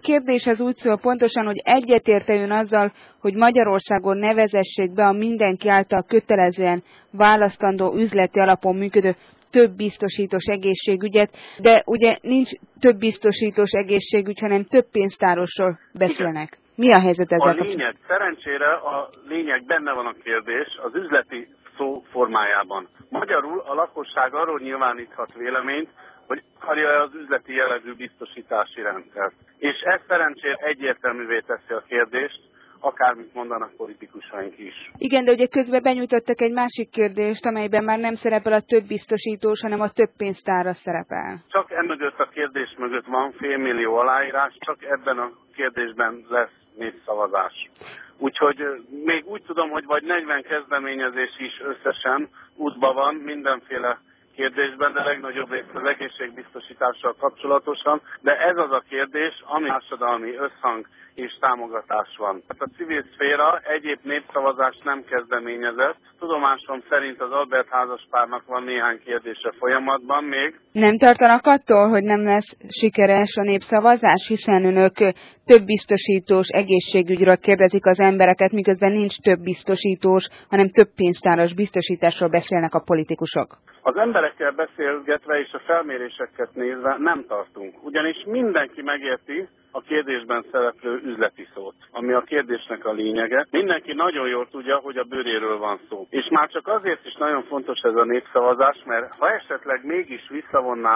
kérdés az úgy szól pontosan, hogy egyetért-e ön azzal, hogy Magyarországon ne vezessék be a mindenki által kötelezően választandó üzleti alapon működő több biztosítós egészségügyet, de ugye nincs több biztosítós egészségügy, hanem több pénztárosról beszélnek. Mi a helyzet ezzel? A lényeg, szerencsére a lényeg benne van a kérdés az üzleti szó formájában. Magyarul a lakosság arról nyilváníthat véleményt, hogy akarja az üzleti jellegű biztosítási rendszert. És ez szerencsére egyértelművé teszi a kérdést, akármit mondanak politikusaink is. Igen, de ugye közben benyújtottak egy másik kérdést, amelyben már nem szerepel a több biztosítós, hanem a több pénztára szerepel. Csak emögött a kérdés mögött van 500 000 aláírás, csak ebben a kérdésben lesz népszavazás. Úgyhogy még úgy tudom, hogy vagy 40 kezdeményezés is összesen útban van mindenféle kérdésben, de legnagyobb rész az egészségbiztosítással kapcsolatosan, de ez az a kérdés, ami társadalmi összhang és támogatás van. A civil szféra egyéb népszavazást nem kezdeményezett. Tudomásom szerint az Albert házaspárnak van néhány kérdése folyamatban még. Nem tartanak attól, hogy nem lesz sikeres a népszavazás, hiszen önök több biztosítós egészségügyről kérdezik az embereket, miközben nincs több biztosítós, hanem több pénztáros biztosításról beszélnek a politikusok. Az emberekkel beszélgetve és a felméréseket nézve nem tartunk, ugyanis mindenki megérti a kérdésben szereplő üzleti szót, ami a kérdésnek a lényege. Mindenki nagyon jól tudja, hogy a bőréről van szó. És már csak azért is nagyon fontos ez a népszavazás, mert ha esetleg mégis visszavonná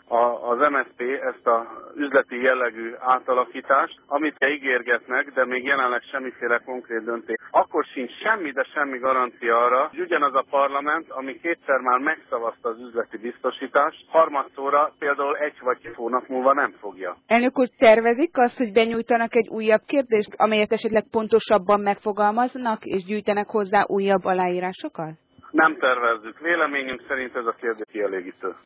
az MSZP ezt az üzleti jellegű átalakítást, amit ígérgetnek, de még jelenleg semmiféle konkrét döntés, akkor sincs semmi, de semmi garancia arra, hogy ugyanaz a parlament, ami kétszer már megszavazta az üzleti biztosítást, harmadszorra például 1 vagy 2 hónap múlva nem fogja. Elnök úr, tervezik azt, hogy benyújtanak egy újabb kérdést, amelyet esetleg pontosabban megfogalmaznak, és gyűjtenek hozzá újabb aláírásokat? Nem tervezzük. Véleményünk szerint ez a kérdés kielégítő.